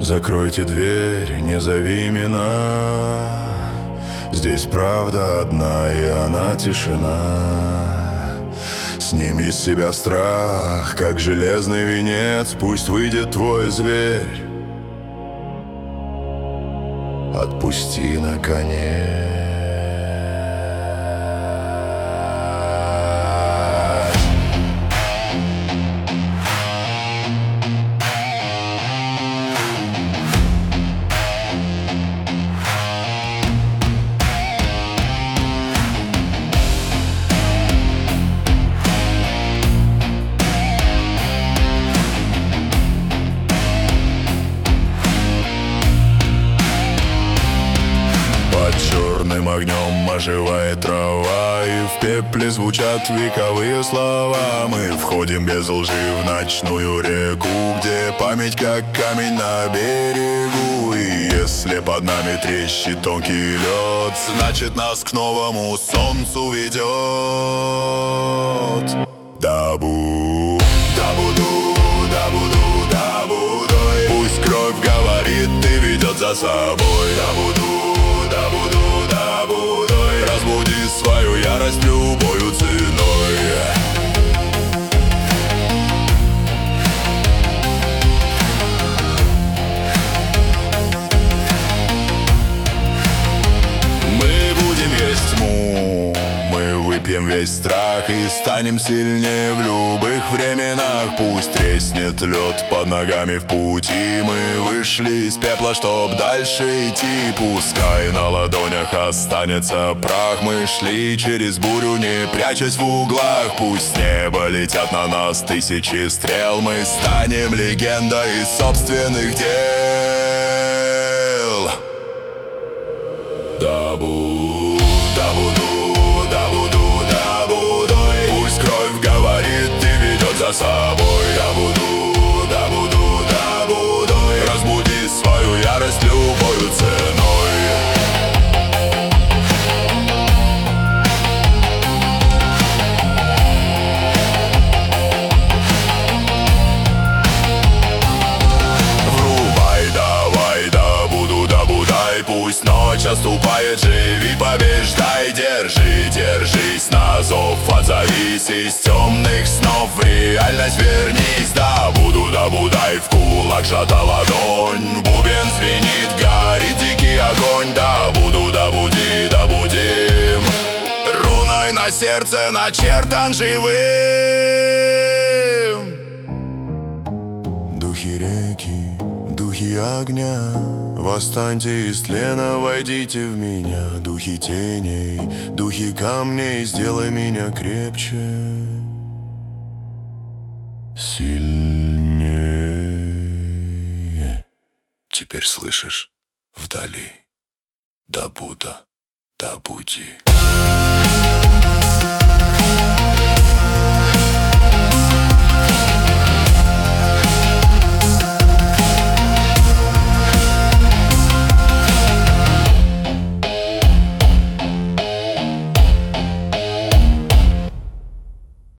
Закройте дверь, не зови имена. Здесь правда одна, и она тишина. Сними с себя страх, как железный венец. Пусть выйдет твой зверь. Отпусти наконец. Черным огнем оживает трава, и в пепле звучат вековые слова. Мы входим без лжи в ночную реку, где память как камень на берегу. И если под нами трещит тонкий лед, значит нас к новому солнцу ведет. Дабу, дабуду, дабуду, дабудой. Пусть кровь говорит и ведет за собой. Дабуду, дабуду, дабудой. Разбуди свою ярость любою ценой. Мы будем есть тьму, мы выпьем весь страх и станем сильнее в любых временах. Пусть треснет лед под ногами в пути, мы вышли из пепла, чтоб дальше идти. Пускай на ладонях останется прах, мы шли через бурю, не прячась в углах. Пусть с неба летят на нас тысячи стрел, мы станем легендой собственных дел. Дабу, дабуду, дабуду, дабудой. Пусть кровь говорит и ведет за собой. Дабуду, дабуду, дабудой. Разбуди свою ярость любою ценой. Врубай, давай, дабуду, дабудай. Пусть ночь отступает, живи, побеждай. Держи, держись на зов, отзовись из темных снов. В реальность вернись, дабудай. В кулак сжата ладонь, бубен звенит, горит дикий огонь. Дабуди, дабудим. Руной на сердце начертан живым. Духи реки, духи огня, восстаньте из тлена, войдите в меня. Духи теней, духи камней, сделай меня крепче, сильнее. Теперь слышишь вдали? Дабуда, дабуди.